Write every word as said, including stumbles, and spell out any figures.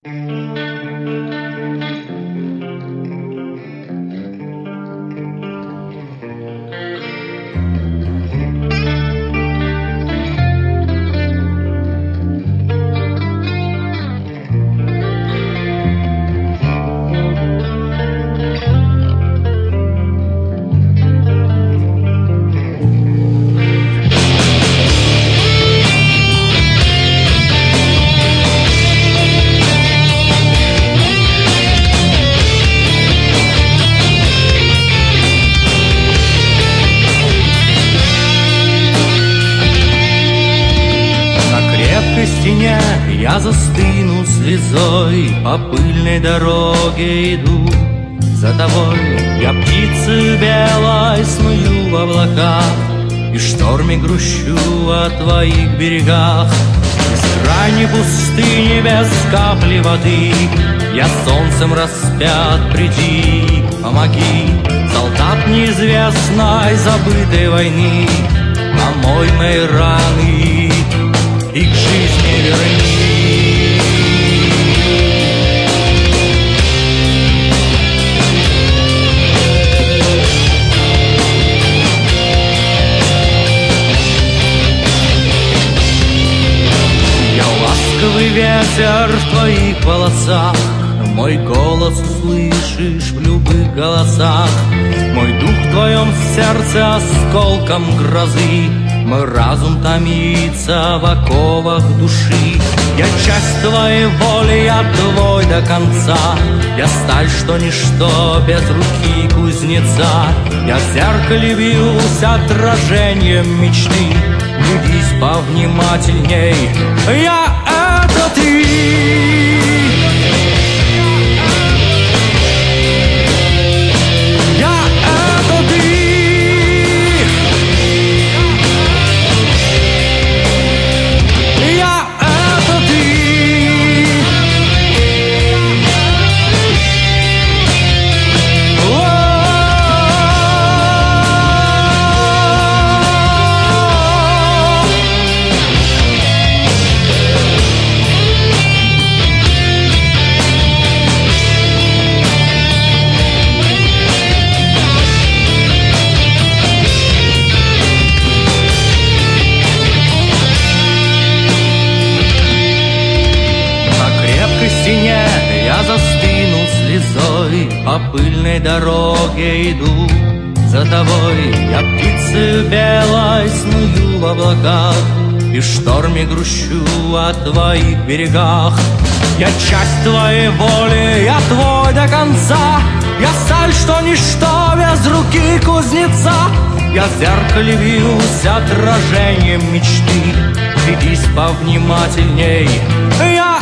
Я застыну слезой, по пыльной дороге иду за тобой. Я птица белой, сную в облаках, и в шторме грущу о твоих берегах. Бескрайней пустыни без капли воды я солнцем распят, приди, помоги. Солдат неизвестной забытой войны, омой мои раны и к жизни верни. Ветер в твоих волосах, мой голос услышишь в любых голосах. Мой дух в твоем сердце осколком грозы, мой разум томится в оковах души. Я часть твоей воли, я твой до конца. Я сталь, что ничто без руки кузнеца. Я в зеркале бьюсь отражением мечты. Глядись повнимательней, я это ты. По пыльной дороге иду за тобой. Я птица белой, сную в облаках, и в шторме грущу о твоих берегах. Я часть твоей воли, я твой до конца. Я сталь, что ничто без руки кузнеца. Я в зеркале вьюсь отражением мечты. Глядись повнимательней, я